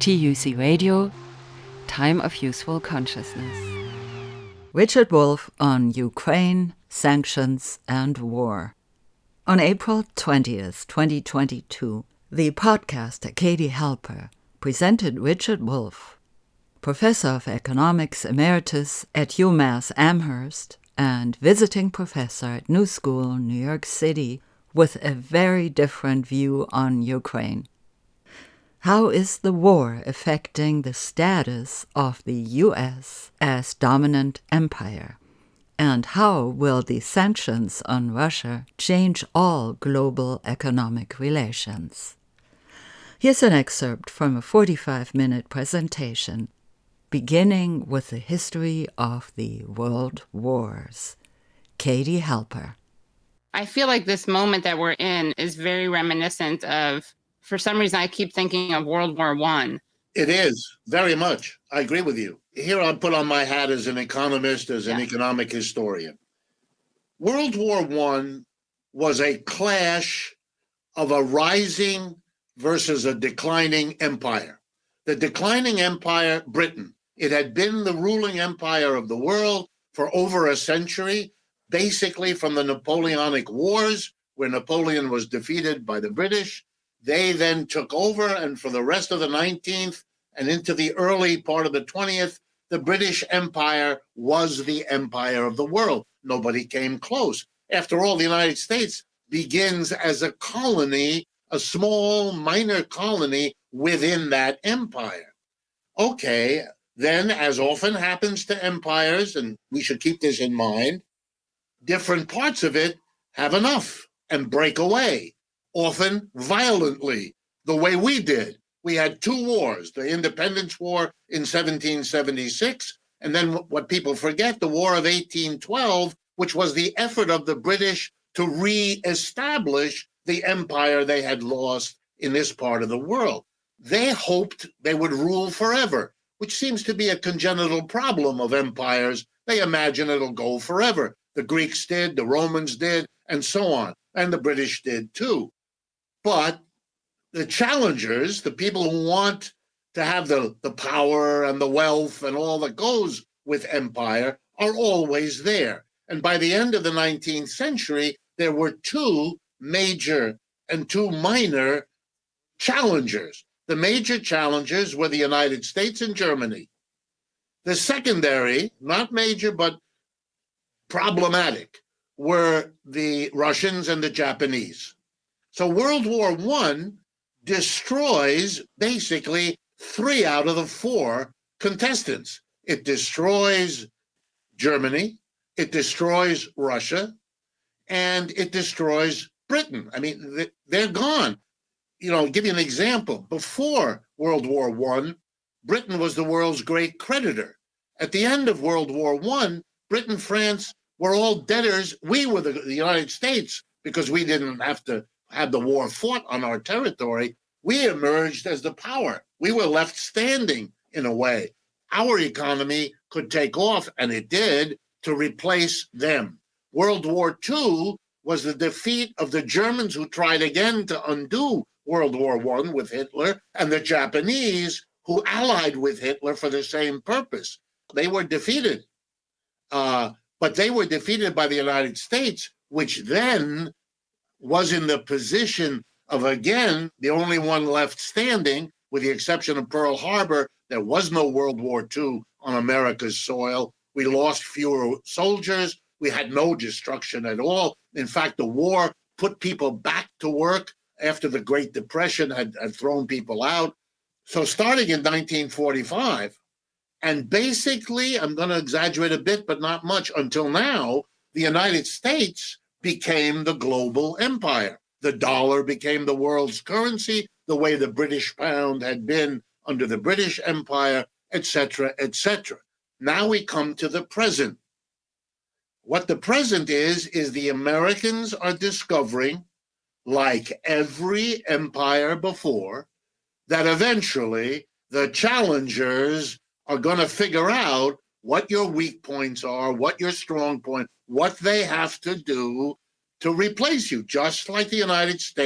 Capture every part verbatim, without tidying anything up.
T U C Radio, Time of Useful Consciousness. Richard Wolff on Ukraine, Sanctions and War. On April twentieth, twenty twenty-two, the podcaster Katie Halper presented Richard Wolff, professor of economics emeritus at UMass Amherst and visiting professor at New School, New York City, with a very different view on Ukraine. How is the war affecting the status of the U S as dominant empire? And how will the sanctions on Russia change all global economic relations? Here's an excerpt from a forty-five minute presentation, beginning with the history of the world wars. Katie Halper. I feel like this moment that we're in is very reminiscent of, for some reason, I keep thinking of World War One. It is, very much. I agree with you. Here I put on my hat as an economist, as an yeah. economic historian. World War One was a clash of a rising versus a declining empire. The declining empire, Britain, it had been the ruling empire of the world for over a century, basically from the Napoleonic Wars, where Napoleon was defeated by the British. They then took over, and for the rest of the nineteenth and into the early part of the twentieth, the British Empire was the empire of the world. Nobody came close. After all, the United States begins as a colony, a small, minor colony within that empire. Okay, then, as often happens to empires, and we should keep this in mind, different parts of it have enough and break away, often violently, the way we did. We had two wars, the Independence War in seventeen seventy-six, and then what people forget, the War of eighteen twelve, which was the effort of the British to re-establish the empire they had lost in this part of the world. They hoped they would rule forever, which seems to be a congenital problem of empires. They imagine it'll go forever. The Greeks did, the Romans did, and so on, and the British did too. But the challengers, the people who want to have the, the power and the wealth and all that goes with empire, are always there. And by the end of the nineteenth century, there were two major and two minor challengers. The major challengers were the United States and Germany. The secondary, not major, but problematic, were the Russians and the Japanese. So World War One destroys basically three out of the four contestants. It destroys Germany, it destroys Russia, and it destroys Britain. I mean, they're gone. You know, I'll give you an example. Before World War One, Britain was the world's great creditor. At the end of World War One, Britain, France were all debtors. We were the, the United States, because we didn't have to have the war fought on our territory. We emerged as the power. We were left standing in a way. Our economy could take off, and it did, to replace them. World War Two was the defeat of the Germans, who tried again to undo World War One with Hitler, and the Japanese, who allied with Hitler for the same purpose. They were defeated. Uh, but they were defeated by the United States, which then was in the position of, again, the only one left standing, with the exception of Pearl Harbor. There was no World War Two on America's soil. We lost fewer soldiers. We had no destruction at all. In fact, the war put people back to work after the Great Depression had, had thrown people out. So starting in nineteen forty-five, and basically, I'm going to exaggerate a bit, but not much, until now, the United States became the global empire. The dollar became the world's currency, the way the British pound had been under the British Empire, et cetera, et cetera. Now we come to the present. What the present is, is the Americans are discovering, like every empire before, that eventually the challengers are going to figure out what your weak points are, what your strong point, what they have to do to replace you, just like the United States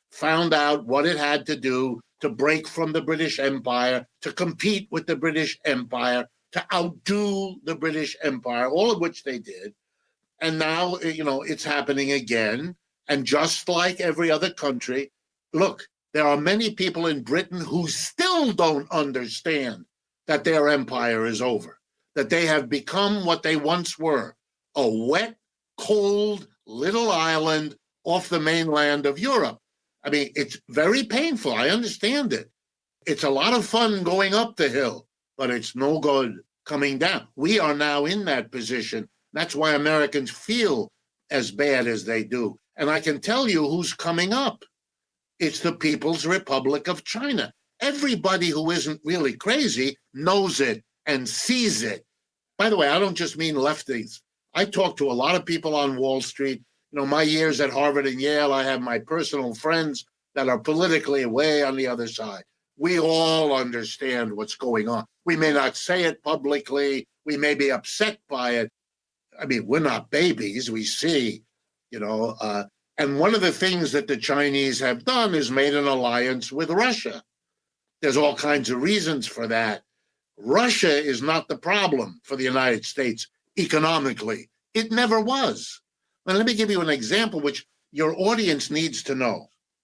found out what it had to do to break from the British Empire, to compete with the British Empire, to outdo the British Empire, all of which they did. And now, you know, it's happening again. And just like every other country, look, there are many people in Britain who still don't understand that their empire is over, that they have become what they once were, a wet, cold little island off the mainland of Europe. I mean, it's very painful. I understand it. It's a lot of fun going up the hill, but it's no good coming down. We are now in that position. That's why Americans feel as bad as they do. And I can tell you who's coming up. It's the People's Republic of China. Everybody who isn't really crazy knows it and sees it. By the way, I don't just mean lefties. I talk to a lot of people on Wall Street. You know, my years at Harvard and Yale, I have my personal friends that are politically way on the other side. We all understand what's going on. We may not say it publicly. We may be upset by it. I mean, we're not babies. We see, you know, uh, and one of the things that the Chinese have done is made an alliance with Russia. There's all kinds of reasons for that. Russia is not the problem for the United States economically. It never was. And let me give you an example which your audience needs to know.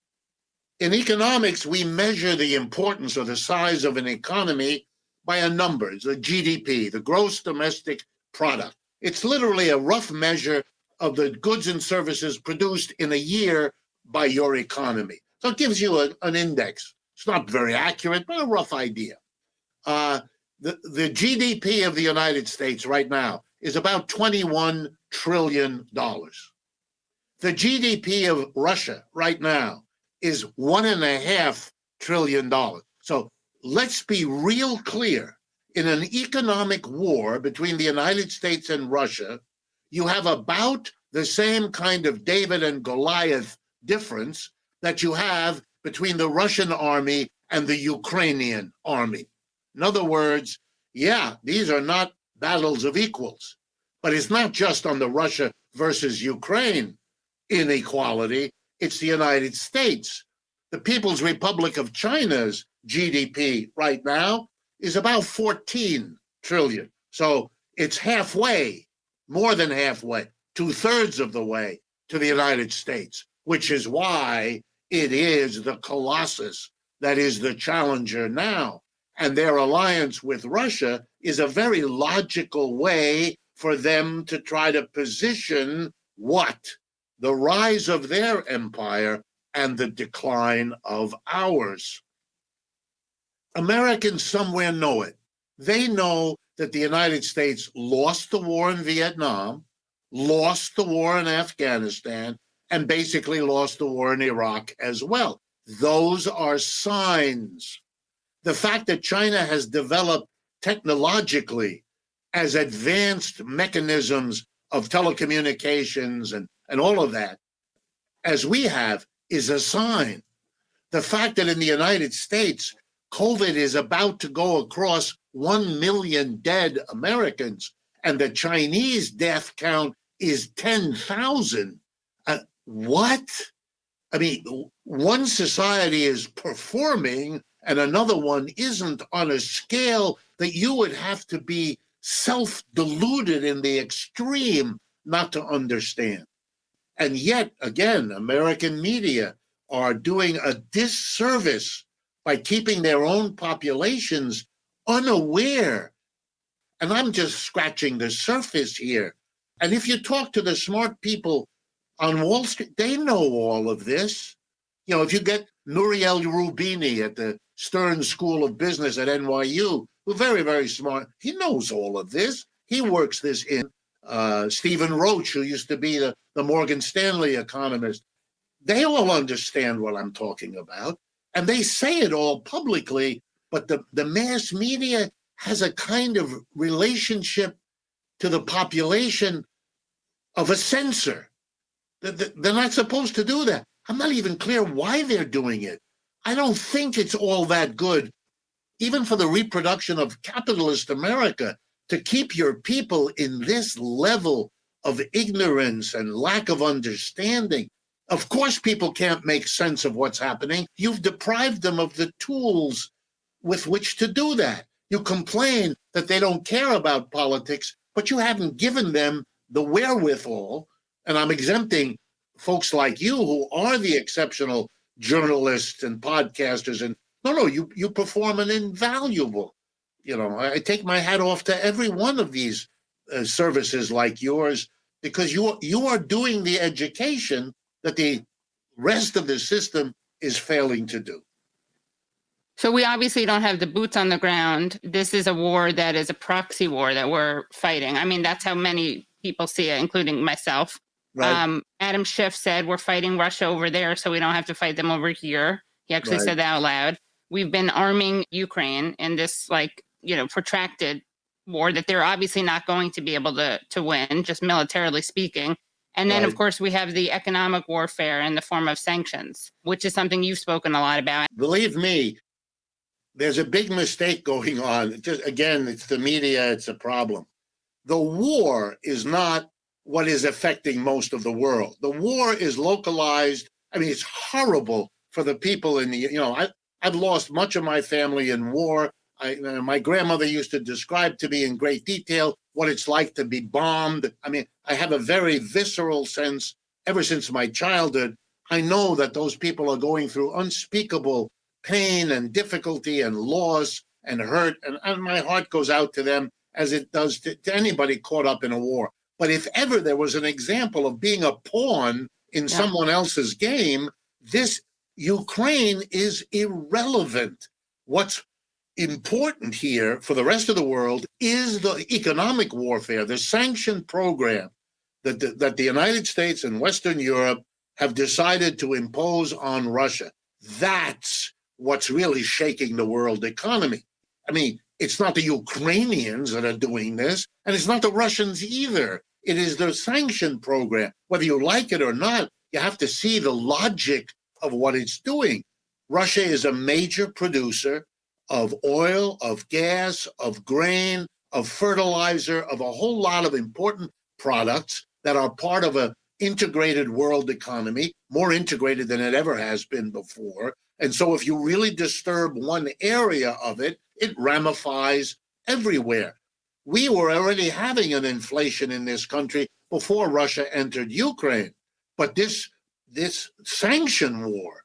In economics, we measure the importance or the size of an economy by a number, the G D P, the gross domestic product. It's literally a rough measure of the goods and services produced in a year by your economy. So it gives you a, an index. It's not very accurate, but a rough idea. Uh, the, the G D P of the United States right now is about twenty-one trillion dollars. The G D P of Russia right now is one and a half trillion dollars. So let's be real clear. In an economic war between the United States and Russia, you have about the same kind of David and Goliath difference that you have between the Russian army and the Ukrainian army. In other words, yeah, these are not battles of equals, but it's not just on the Russia versus Ukraine inequality. It's the United States. The People's Republic of China's G D P right now is about fourteen trillion. So it's halfway, more than halfway, two thirds of the way to the United States, which is why it is the colossus that is the challenger now. And their alliance with Russia is a very logical way for them to try to position what? The rise of their empire and the decline of ours. Americans somewhere know it. They know that the United States lost the war in Vietnam, lost the war in Afghanistan, and basically lost the war in Iraq as well. Those are signs. The fact that China has developed technologically as advanced mechanisms of telecommunications and, and all of that, as we have, is a sign. The fact that in the United States, COVID is about to go across one million dead Americans, and the Chinese death count is ten thousand. Uh, what? I mean, one society is performing and another one isn't on a scale that you would have to be self-deluded in the extreme not to understand. And yet, again, American media are doing a disservice by keeping their own populations unaware. And I'm just scratching the surface here. And if you talk to the smart people on Wall Street, they know all of this. You know, if you get Nouriel Roubini at the Stern School of Business at N Y U, who's very, very smart, he knows all of this. He works this in. Uh, Stephen Roach, who used to be the, the Morgan Stanley economist, they all understand what I'm talking about. And they say it all publicly, but the, the mass media has a kind of relationship to the population of a censor. They're not supposed to do that. I'm not even clear why they're doing it. I don't think it's all that good, even for the reproduction of capitalist America, to keep your people in this level of ignorance and lack of understanding. Of course, people can't make sense of what's happening. You've deprived them of the tools with which to do that. You complain that they don't care about politics, but you haven't given them the wherewithal. And I'm exempting folks like you who are the exceptional journalists and podcasters. And no, no, you, you perform an invaluable, you know, I take my hat off to every one of these uh, services like yours, because you, you are doing the education that the rest of the system is failing to do. So we obviously don't have the boots on the ground. This is a war that is a proxy war that we're fighting. I mean, that's how many people see it, including myself. Right. Um, Adam Schiff said we're fighting Russia over there, so we don't have to fight them over here. He actually Right. said that out loud. We've been arming Ukraine in this, like, you know, protracted war that they're obviously not going to be able to, to win, just militarily speaking. And then, Right. of course, we have the economic warfare in the form of sanctions, which is something you've spoken a lot about. Believe me, there's a big mistake going on. Just, again, it's the media, it's a problem. The war is not what is affecting most of the world. The war is localized. I mean, it's horrible for the people in the, you know, I, I've lost much of my family in war. I, uh, my grandmother used to describe to me in great detail what it's like to be bombed. I mean, I have a very visceral sense ever since my childhood. I know that those people are going through unspeakable pain and difficulty and loss and hurt. And, and my heart goes out to them as it does to, to anybody caught up in a war. But if ever there was an example of being a pawn in Yeah. someone else's game, this Ukraine is irrelevant. What's important here for the rest of the world is the economic warfare, the sanction program that the, that the United States and Western Europe have decided to impose on Russia. That's what's really shaking the world economy. I mean, it's not the Ukrainians that are doing this, and it's not the Russians either. It is the sanction program. Whether you like it or not, you have to see the logic of what it's doing. Russia is a major producer of oil, of gas, of grain, of fertilizer, of a whole lot of important products that are part of an integrated world economy, more integrated than it ever has been before. And so if you really disturb one area of it, it ramifies everywhere. We were already having an inflation in this country before Russia entered Ukraine. But this, this sanction war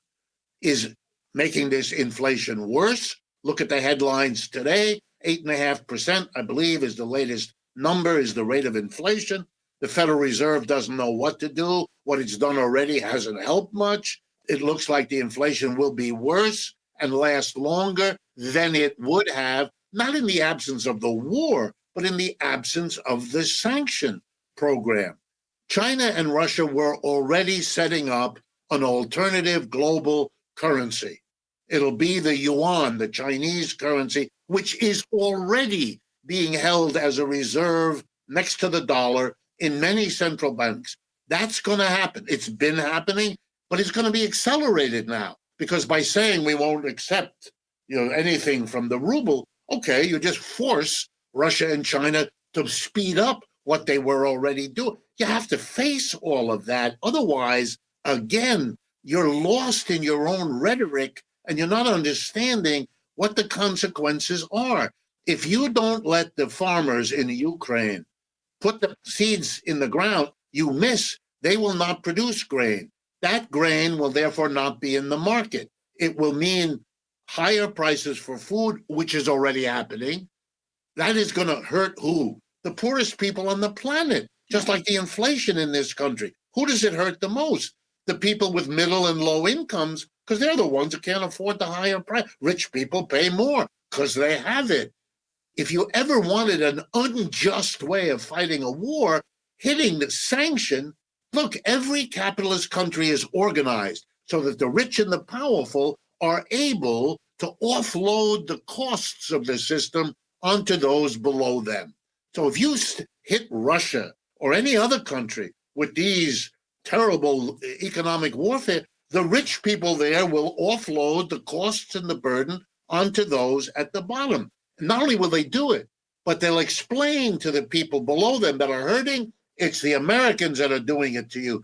is making this inflation worse. Look at the headlines today. Eight and a half percent, I believe, is the latest number, is the rate of inflation. The Federal Reserve doesn't know what to do. What it's done already hasn't helped much. It looks like the inflation will be worse and last longer than it would have, not in the absence of the war, but in the absence of the sanction program. China and Russia were already setting up an alternative global currency. It'll be the yuan, the Chinese currency, which is already being held as a reserve next to the dollar in many central banks. That's going to happen. It's been happening, but it's going to be accelerated now, because by saying we won't accept, you know, anything from the ruble, okay, you just force Russia and China to speed up what they were already doing. You have to face all of that. Otherwise, again, you're lost in your own rhetoric and you're not understanding what the consequences are. If you don't let the farmers in Ukraine put the seeds in the ground, you miss. They will not produce grain. That grain will therefore not be in the market. It will mean higher prices for food, which is already happening. That is going to hurt who? The poorest people on the planet, just like the inflation in this country. Who does it hurt the most? The people with middle and low incomes, because they're the ones who can't afford the higher price. Rich people pay more because they have it. If you ever wanted an unjust way of fighting a war, hitting the sanction, look, every capitalist country is organized so that the rich and the powerful are able to offload the costs of the system onto those below them. So if you hit Russia or any other country with these terrible economic warfare, the rich people there will offload the costs and the burden onto those at the bottom. Not only will they do it, but they'll explain to the people below them that are hurting, it's the Americans that are doing it to you.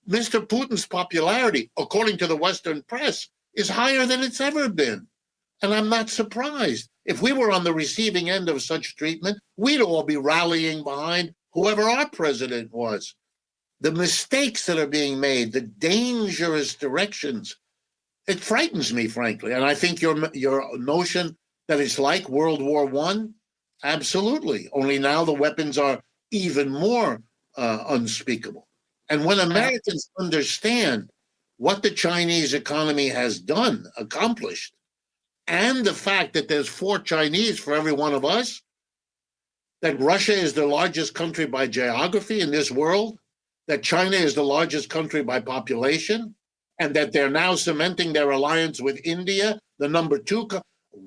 Mister Putin's popularity, according to the Western press, is higher than it's ever been. And I'm not surprised. If we were on the receiving end of such treatment, we'd all be rallying behind whoever our president was. The mistakes that are being made, the dangerous directions, it frightens me, frankly. And I think your your notion that it's like World War One, absolutely. Only now the weapons are even more uh, unspeakable. And when Americans understand what the Chinese economy has done, accomplished, and the fact that there's four Chinese for every one of us, that Russia is the largest country by geography in this world, that China is the largest country by population, and that they're now cementing their alliance with India, the number two. Co-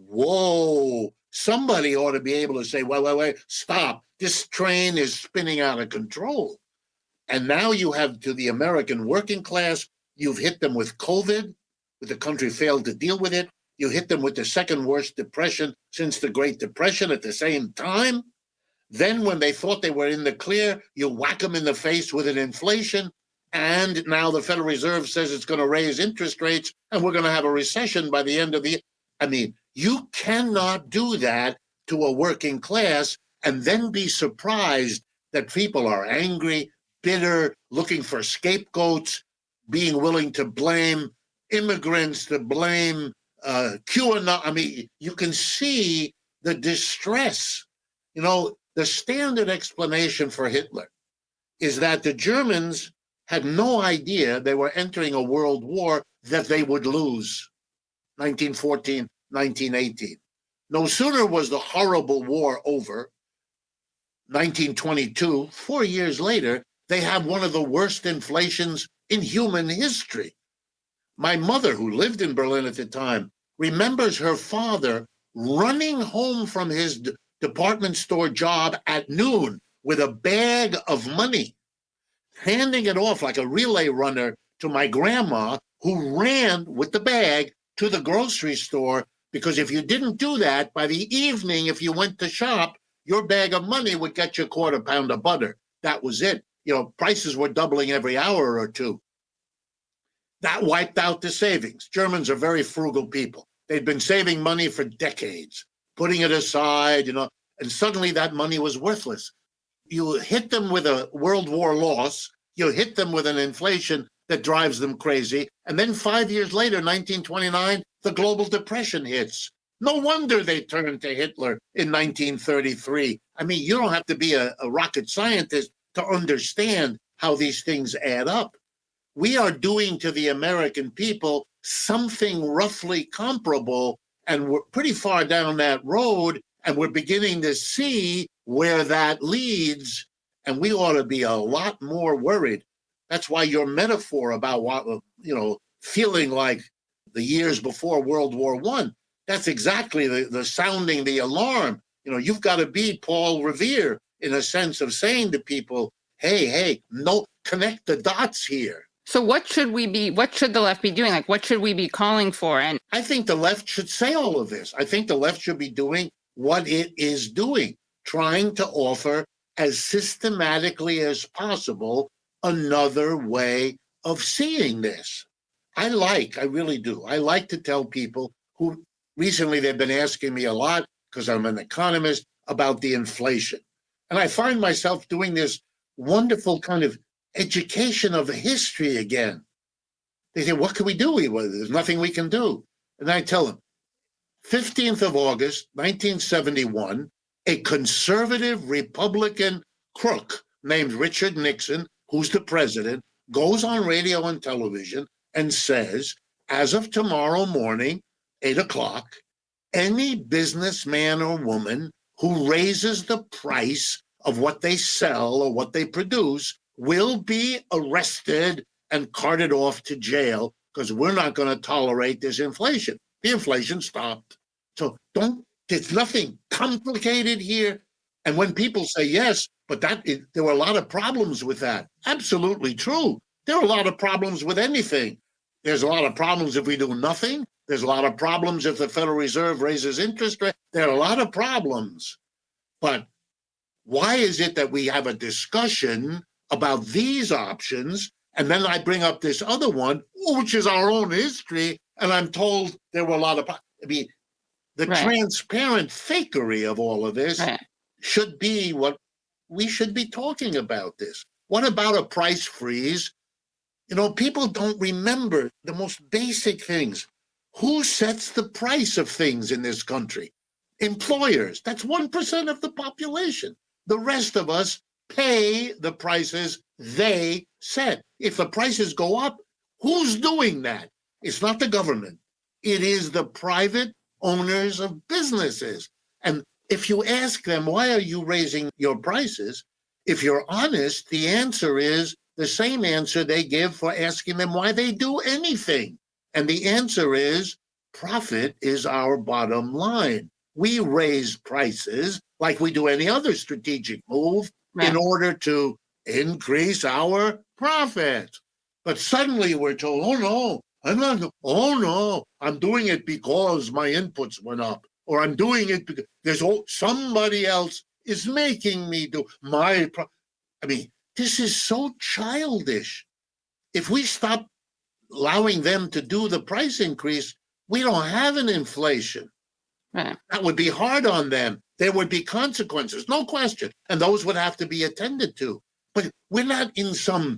Whoa, somebody ought to be able to say, wait, wait, wait, stop. This train is spinning out of control. And now you have to the American working class, you've hit them with COVID, with the country failed to deal with it. You hit them with the second worst depression since the Great Depression at the same time. Then when they thought they were in the clear, you whack them in the face with an inflation. And now the Federal Reserve says it's going to raise interest rates and we're going to have a recession by the end of the year. I mean, you cannot do that to a working class and then be surprised that people are angry, bitter, looking for scapegoats, being willing to blame immigrants, to blame uh, QAnon. I mean, you can see the distress. You know, the standard explanation for Hitler is that the Germans had no idea they were entering a world war that they would lose. nineteen fourteen, nineteen eighteen. No sooner was the horrible war over, nineteen twenty-two, four years later, they have one of the worst inflations in human history. My mother, who lived in Berlin at the time, remembers her father running home from his d- department store job at noon with a bag of money, handing it off like a relay runner to my grandma, who ran with the bag to the grocery store, because if you didn't do that, by the evening, if you went to shop, your bag of money would get you a quarter pound of butter. That was it. You know, prices were doubling every hour or two. That wiped out the savings. Germans are very frugal people. They'd been saving money for decades, putting it aside, you know, and suddenly that money was worthless. You hit them with a World War loss, you hit them with an inflation that drives them crazy, and then five years later, nineteen twenty-nine, the global depression hits. No wonder they turned to Hitler in nineteen thirty-three. I mean, you don't have to be a, a rocket scientist to understand how these things add up. We are doing to the American people something roughly comparable, and we're pretty far down that road, and we're beginning to see where that leads, and we ought to be a lot more worried. That's why your metaphor about what, you know, feeling like the years before World War One, that's exactly the, the sounding the alarm. You know, you've got to be Paul Revere in a sense of saying to people, hey, hey, no, connect the dots here. So what should we be, what should the left be doing? Like, what should we be calling for? And I think the left should say all of this. I think the left should be doing what it is doing, trying to offer as systematically as possible another way of seeing this. I like, I really do. I like to tell people who recently they've been asking me a lot, because I'm an economist, about the inflation. And I find myself doing this wonderful kind of education of history again. They say, what can we do? There's nothing we can do. And I tell them, fifteenth of August, nineteen seventy-one, a conservative Republican crook named Richard Nixon, who's the president, goes on radio and television and says, as of tomorrow morning, eight o'clock, any businessman or woman who raises the price of what they sell or what they produce will be arrested and carted off to jail, because we're not going to tolerate this inflation. The inflation stopped. So don't, there's nothing complicated here. And when people say, yes, but that there were a lot of problems with that. Absolutely true. There are a lot of problems with anything. There's a lot of problems if we do nothing. There's a lot of problems if the Federal Reserve raises interest rate. There are a lot of problems. But why is it that we have a discussion about these options And then I bring up this other one, which is our own history, and I'm told there were a lot of, I mean, the Right. transparent fakery of all of this Right. should be what we should be talking about this. What about a price freeze? You know, people don't remember the most basic things. Who sets the price of things in this country? Employers. That's one percent of the population. The rest of us pay the prices they set. If the prices go up, who's doing that? It's not the government. It is the private owners of businesses. And if you ask them, why are you raising your prices? If you're honest, the answer is the same answer they give for asking them why they do anything. And the answer is profit is our bottom line. We raise prices like we do any other strategic move Right. in order to increase our profit. But suddenly we're told, oh no, I'm not, oh no, I'm doing it because my inputs went up, or I'm doing it because there's oh, somebody else is making me do my, pro-. I mean, this is so childish. If we stop allowing them to do the price increase, we don't have an inflation. Right. That would be hard on them. There would be consequences, no question, and those would have to be attended to. But we're not in some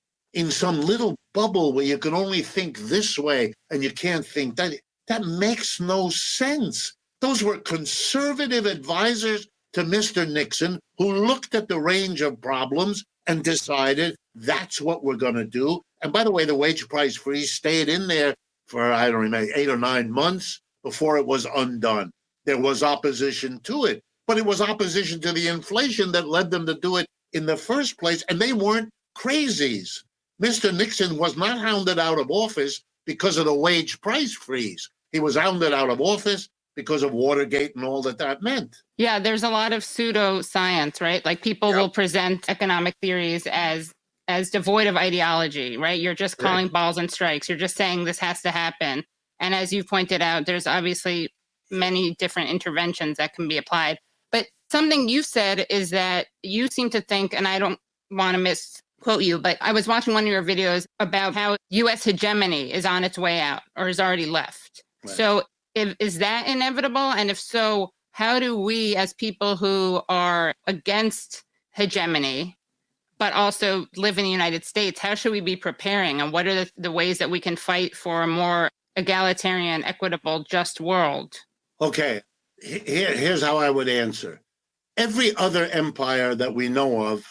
in some little bubble where you can only think this way and you can't think that. That makes no sense. Those were conservative advisors to Mister Nixon who looked at the range of problems and decided that's what we're going to do. And by the way, the wage price freeze stayed in there for, I don't remember, eight or nine months before it was undone. There was opposition to it, but it was opposition to the inflation that led them to do it in the first place. And they weren't crazies. Mister Nixon was not hounded out of office because of the wage price freeze. He was hounded out of office because of Watergate and all that that meant. Yeah, there's a lot of pseudoscience, right? Like people Yep. will present economic theories as as devoid of ideology, right? You're just calling Right. balls and strikes. You're just saying this has to happen. And as you pointed out, there's obviously many different interventions that can be applied. But something you said is that you seem to think, and I don't want to misquote you, but I was watching one of your videos about how U S hegemony is on its way out or is already left. Right. So if, is that inevitable? And if so, how do we as people who are against hegemony, but also live in the United States, how should we be preparing? And what are the, the ways that we can fight for a more egalitarian, equitable, just world? Okay, here, here's how I would answer. Every other empire that we know of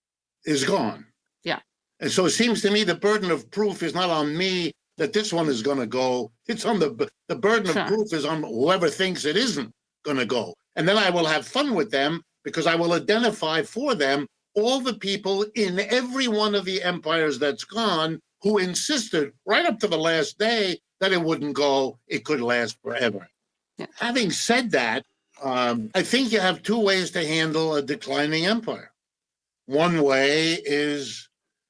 is gone. Yeah. And so it seems to me the burden of proof is not on me that this one is going to go. It's on the, the burden Sure. of proof is on whoever thinks it isn't going to go. And then I will have fun with them because I will identify for them all the people in every one of the empires that's gone who insisted right up to the last day that it wouldn't go, it could last forever. Yeah. Having said that, um, I think you have two ways to handle a declining empire. One way is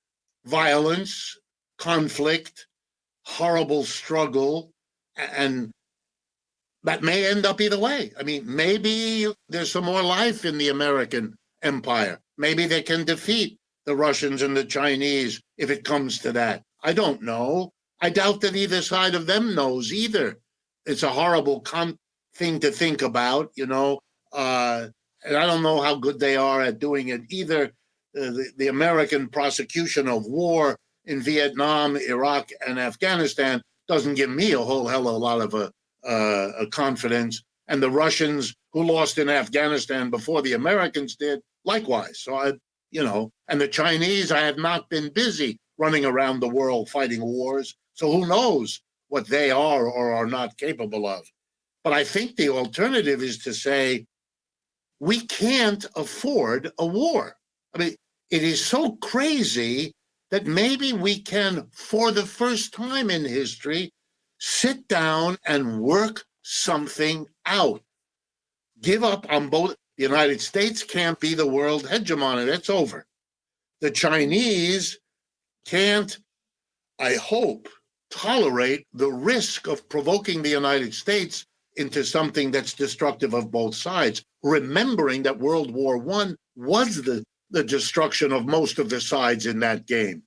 violence, conflict, horrible struggle, and that may end up either way. I mean, maybe there's some more life in the American empire. Maybe they can defeat the Russians and the Chinese if it comes to that. I don't know. I doubt that either side of them knows either. It's a horrible con- thing to think about, you know, uh, and I don't know how good they are at doing it either. Uh, the, the American prosecution of war in Vietnam, Iraq, and Afghanistan doesn't give me a whole hell of a lot of a, uh, a confidence. And the Russians who lost in Afghanistan before the Americans did, likewise. So, I, you know, and the Chinese, I have not been busy running around the world fighting wars. So who knows what they are or are not capable of. But I think the alternative is to say, we can't afford a war. I mean, it is so crazy that maybe we can, for the first time in history, sit down and work something out. Give up on both. The United States can't be the world hegemon. It's over. The Chinese can't, I hope, tolerate the risk of provoking the United States into something that's destructive of both sides, remembering that World War One was the, the destruction of most of the sides in that game.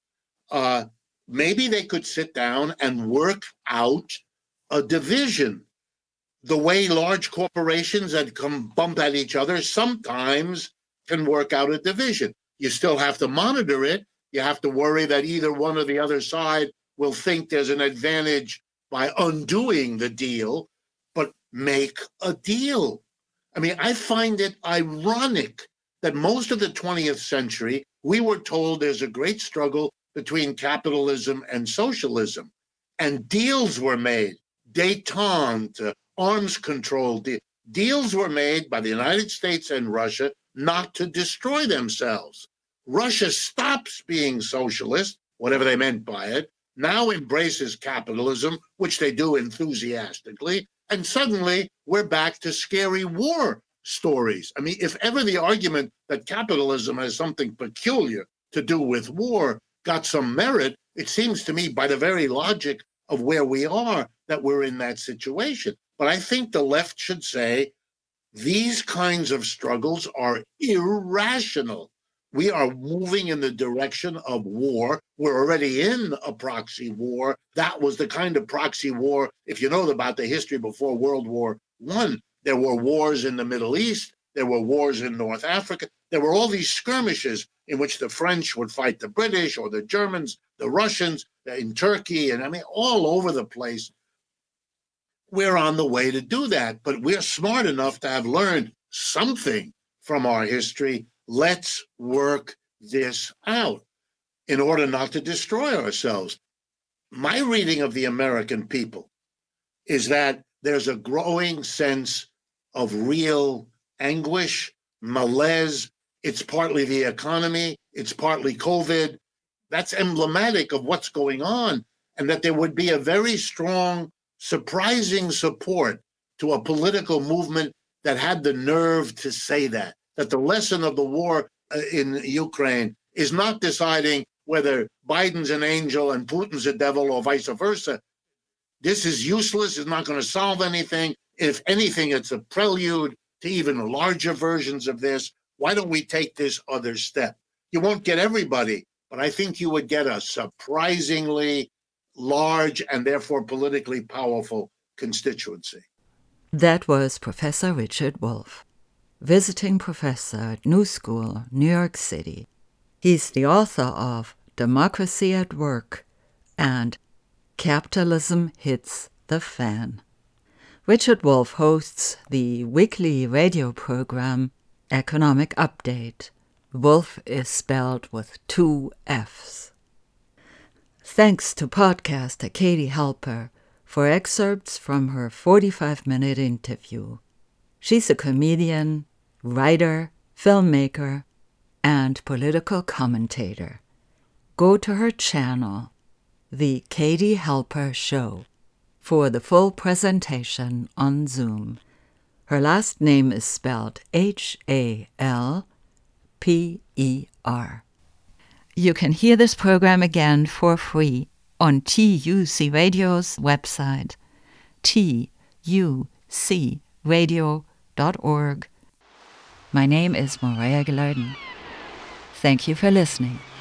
uh, maybe they could sit down and work out a division. The way large corporations that come bump at each other sometimes can work out a division. You still have to monitor it. You have to worry that either one or the other side will think there's an advantage by undoing the deal, but make a deal. I mean, I find it ironic that most of the twentieth century, we were told there's a great struggle between capitalism and socialism, and deals were made, détente, arms control, de- deals were made by the United States and Russia not to destroy themselves. Russia stops being socialist, whatever they meant by it, now embraces capitalism, which they do enthusiastically, and suddenly we're back to scary war stories. I mean, if ever the argument that capitalism has something peculiar to do with war got some merit, it seems to me, by the very logic of where we are, that we're in that situation. But I think the left should say these kinds of struggles are irrational. We are moving in the direction of war. We're already in a proxy war. That was the kind of proxy war, if you know about the history before World War One, there were wars in the Middle East. There were wars in North Africa. There were all these skirmishes in which the French would fight the British or the Germans, the Russians, in Turkey, and I mean, all over the place. We're on the way to do that, but we're smart enough to have learned something from our history. Let's work this out in order not to destroy ourselves. My reading of the American people is that there's a growing sense of real anguish, malaise. It's partly the economy, it's partly COVID. That's emblematic of what's going on, and that there would be a very strong, surprising support to a political movement that had the nerve to say that, that the lesson of the war in Ukraine is not deciding whether Biden's an angel and Putin's a devil or vice versa. This is useless. It's not going to solve anything. If anything, it's a prelude to even larger versions of this. Why don't we take this other step? You won't get everybody, but I think you would get a surprisingly large and therefore politically powerful constituency. That was Professor Richard Wolff, visiting professor at New School, New York City. He's the author of Democracy at Work and Capitalism Hits the Fan. Richard Wolff hosts the weekly radio program Economic Update. Wolff is spelled with two F's. Thanks to podcaster Katie Halper for excerpts from her forty-five minute interview. She's a comedian, writer, filmmaker, and political commentator. Go to her channel, The Katie Halper Show, for the full presentation on Zoom. Her last name is spelled H A L P E R. You can hear this program again for free on T U C Radio's website, T U C radio dot org. My name is Maria Gelarden. Thank you for listening.